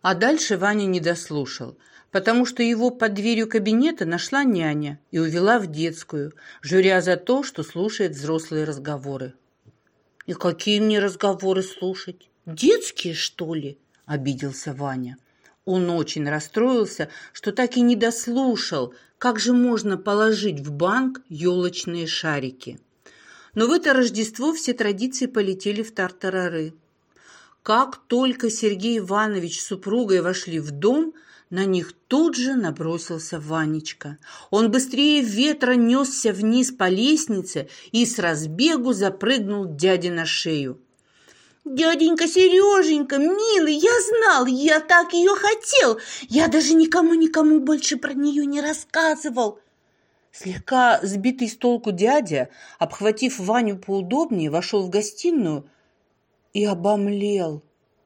А дальше Ваня не дослушал, потому что его под дверью кабинета нашла няня и увела в детскую, журя за то, что слушает взрослые разговоры. «И какие мне разговоры слушать? Детские, что ли?» – обиделся Ваня. Он очень расстроился, что так и не дослушал, как же можно положить в банк елочные шарики. Но в это Рождество все традиции полетели в тартарары. Как только Сергей Иванович с супругой вошли в дом, на них тут же набросился Ванечка. Он быстрее ветра несся вниз по лестнице и с разбегу запрыгнул дяде на шею. «Дяденька Сереженька, милый, я знал, я так ее хотел. Я даже никому больше про нее не рассказывал». Слегка сбитый с толку дядя, обхватив Ваню поудобнее, вошел в гостиную и обомлел.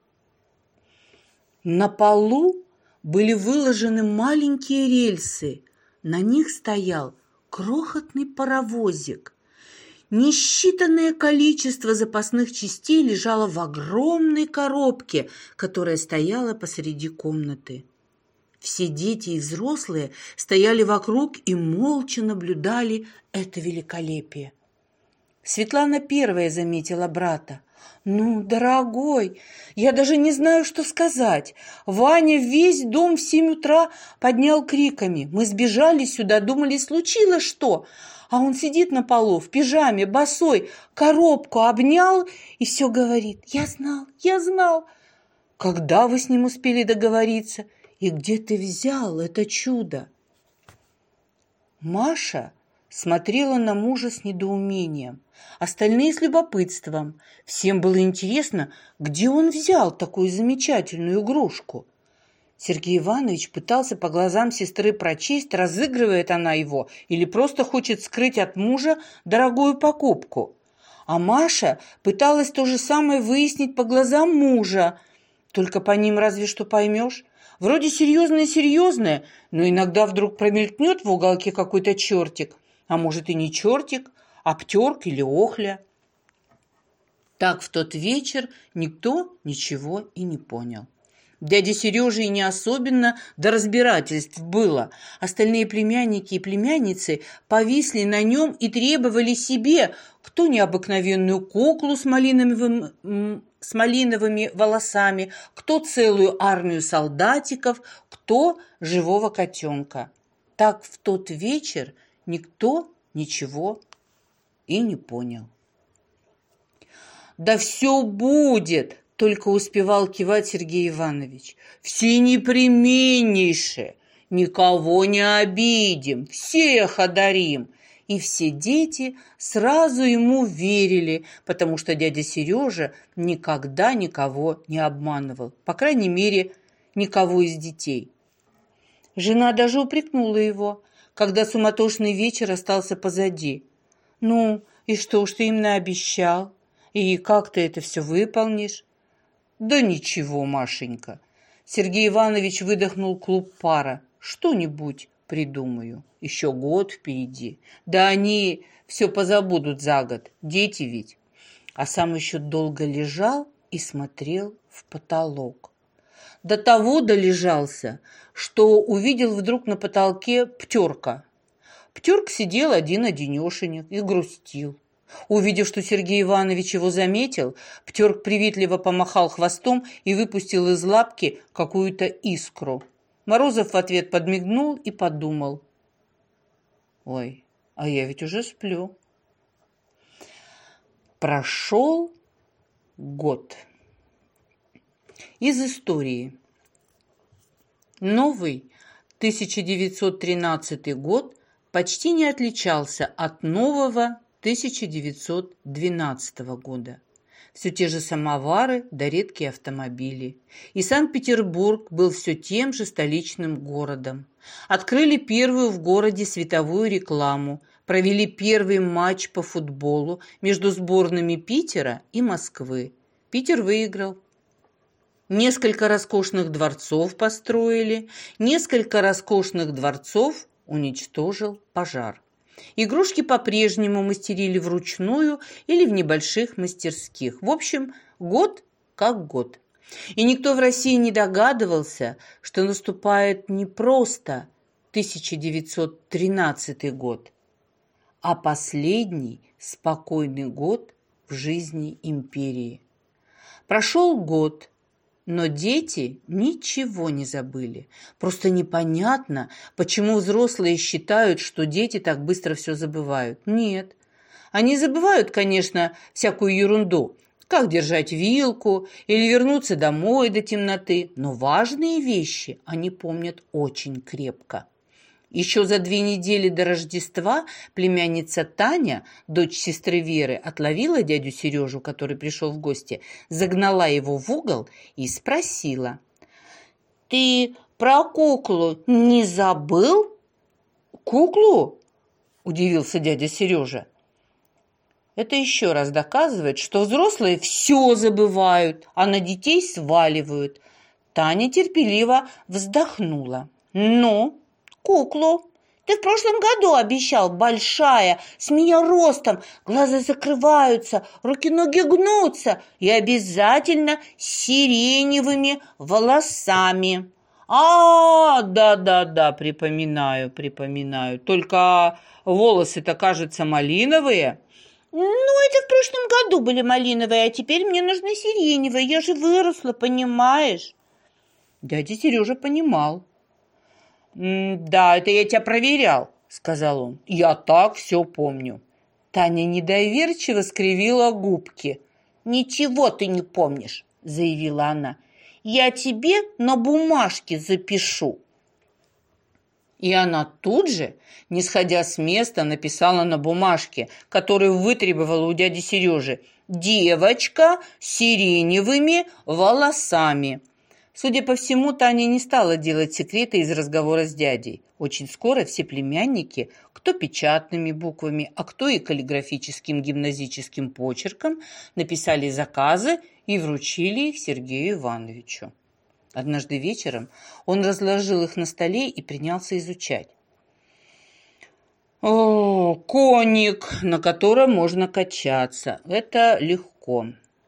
На полу были выложены маленькие рельсы. На них стоял крохотный паровозик. Несчитанное количество запасных частей лежало в огромной коробке, которая стояла посреди комнаты. Все дети и взрослые стояли вокруг и молча наблюдали это великолепие. Светлана первая заметила брата. «Ну, дорогой, я даже не знаю, что сказать. Ваня весь дом в 7 утра поднял криками. Мы сбежали сюда, думали, случилось что. А он сидит на полу в пижаме, босой, коробку обнял и все говорит. Я знал. Когда вы с ним успели договориться? И где ты взял это чудо?» Маша смотрела на мужа с недоумением, остальные с любопытством. Всем было интересно, где он взял такую замечательную игрушку. Сергей Иванович пытался по глазам сестры прочесть, разыгрывает она его или просто хочет скрыть от мужа дорогую покупку. А Маша пыталась то же самое выяснить по глазам мужа. Только по ним разве что поймешь. Вроде серьезное, но иногда вдруг промелькнет в уголке какой-то чертик. А может и не чертик, а птерк или охля. Так в тот вечер никто ничего и не понял. Дяде Сереже и не особенно до разбирательств было. Остальные племянники и племянницы повисли на нем и требовали себе кто необыкновенную куклу с малиновыми волосами, кто целую армию солдатиков, кто живого котенка. Так в тот вечер никто ничего и не понял. «Да все будет!» — только успевал кивать Сергей Иванович. «Все непременнейшее! Никого не обидим, всех одарим!» И все дети сразу ему верили, потому что дядя Сережа никогда никого не обманывал, по крайней мере, никого из детей. Жена даже упрекнула его, когда суматошный вечер остался позади. «Ну, и что ж ты им наобещал? И как ты это все выполнишь?» «Да ничего, Машенька». Сергей Иванович выдохнул клуб пара. «Что-нибудь придумаю. Еще год впереди. Да они все позабудут за год. Дети ведь». А сам еще долго лежал и смотрел в потолок. До того долежался, что увидел вдруг на потолке Птерка. Птерк сидел один-одинешенек и грустил. Увидев, что Сергей Иванович его заметил, Птерк приветливо помахал хвостом и выпустил из лапки какую-то искру. Морозов в ответ подмигнул и подумал. «Ой, а я ведь уже сплю». Прошел год. Из истории. Новый 1913 год почти не отличался от нового 1912 года. Все те же самовары да редкие автомобили. И Санкт-Петербург был все тем же столичным городом. Открыли первую в городе световую рекламу, провели первый матч по футболу между сборными Питера и Москвы. Питер выиграл. Несколько роскошных дворцов построили, несколько роскошных дворцов уничтожил пожар. Игрушки по-прежнему мастерили вручную или в небольших мастерских. В общем, год как год. И никто в России не догадывался, что наступает не просто 1913 год, а последний спокойный год в жизни империи. Прошел год, но дети ничего не забыли. Просто непонятно, почему взрослые считают, что дети так быстро все забывают. Нет, они забывают, конечно, всякую ерунду, как держать вилку или вернуться домой до темноты, но важные вещи они помнят очень крепко. Еще за 2 недели до Рождества племянница Таня, дочь сестры Веры, отловила дядю Сережу, который пришел в гости, загнала его в угол и спросила: «Ты про куклу не забыл?» «Куклу?» – удивился дядя Сережа. Это еще раз доказывает, что взрослые все забывают, а на детей сваливают. Таня терпеливо вздохнула. «Ну, куклу ты в прошлом году обещал, большая, с меня ростом, глаза закрываются, руки-ноги гнутся и обязательно с сиреневыми волосами». Да, припоминаю. Только волосы-то, кажется, малиновые. «Ну, это в прошлом году были малиновые, а теперь мне нужны сиреневые. Я же выросла, понимаешь?» Дядя Сережа понимал. «Да, это я тебя проверял», — сказал он. «Я так все помню». Таня недоверчиво скривила губки. «Ничего ты не помнишь», — заявила она. «Я тебе на бумажке запишу». И она тут же, не сходя с места, написала на бумажке, которую вытребовала у дяди Сережи: «Девочка с сиреневыми волосами». Судя по всему, Таня не стала делать секреты из разговора с дядей. Очень скоро все племянники, кто печатными буквами, а кто и каллиграфическим гимназическим почерком, написали заказы и вручили их Сергею Ивановичу. Однажды вечером он разложил их на столе и принялся изучать. Коник, на котором можно качаться. Это легко.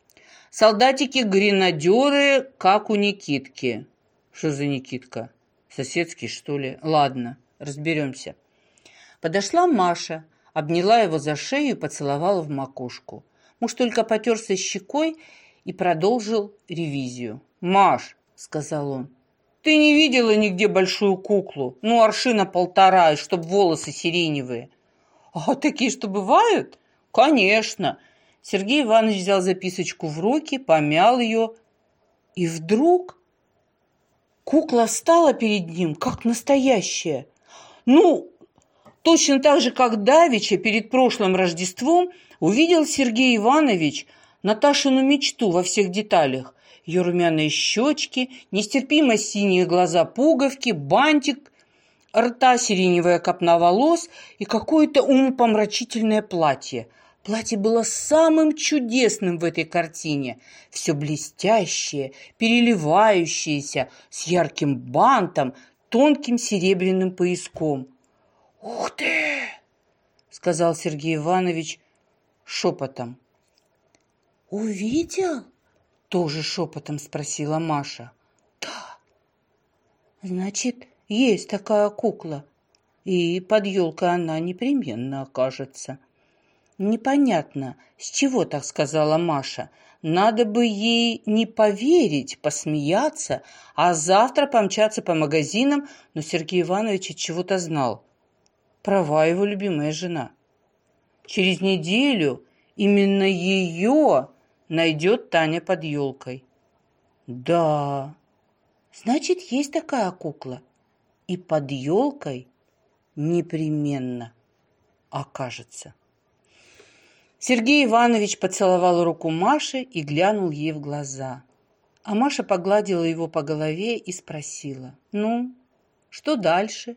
Солдатики-гренадеры, как у Никитки. Что за Никитка? Соседский, что ли? Ладно, разберемся. Подошла Маша, обняла его за шею и поцеловала в макушку. Муж только потерся щекой и продолжил ревизию. «Маш», — сказал он, — «ты не видела нигде большую куклу? Ну, аршина 1,5, чтоб волосы сиреневые». «А такие что, бывают?» «Конечно». Сергей Иванович взял записочку в руки, помял ее, и вдруг кукла стала перед ним, как настоящая. Ну, точно так же, как давеча перед прошлым Рождеством увидел Сергей Иванович Наташину мечту во всех деталях. Ее румяные щечки, нестерпимо синие глаза-пуговки, бантик рта, сиреневая копна волос и какое-то умопомрачительное платье. Платье было самым чудесным в этой картине. Все блестящее, переливающееся, с ярким бантом, тонким серебряным пояском. «Ух ты!» — сказал Сергей Иванович шепотом. «Увидел?» — тоже шепотом спросила Маша. «Да». «Значит, есть такая кукла, и под елкой она непременно окажется». «Непонятно, с чего так сказала Маша. Надо бы ей не поверить, посмеяться, а завтра помчаться по магазинам, но Сергей Иванович от чего-то знал. Права его любимая жена. Через неделю именно ее найдет Таня под елкой». «Да, значит, есть такая кукла, и под елкой непременно окажется». Сергей Иванович поцеловал руку Маши и глянул ей в глаза. А Маша погладила его по голове и спросила: «Ну, что дальше?»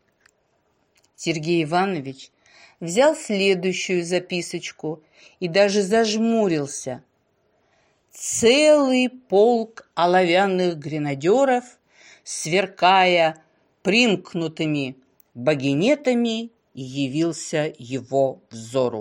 Сергей Иванович взял следующую записочку и даже зажмурился. Целый полк оловянных гренадеров, сверкая примкнутыми багинетами, явился его взору.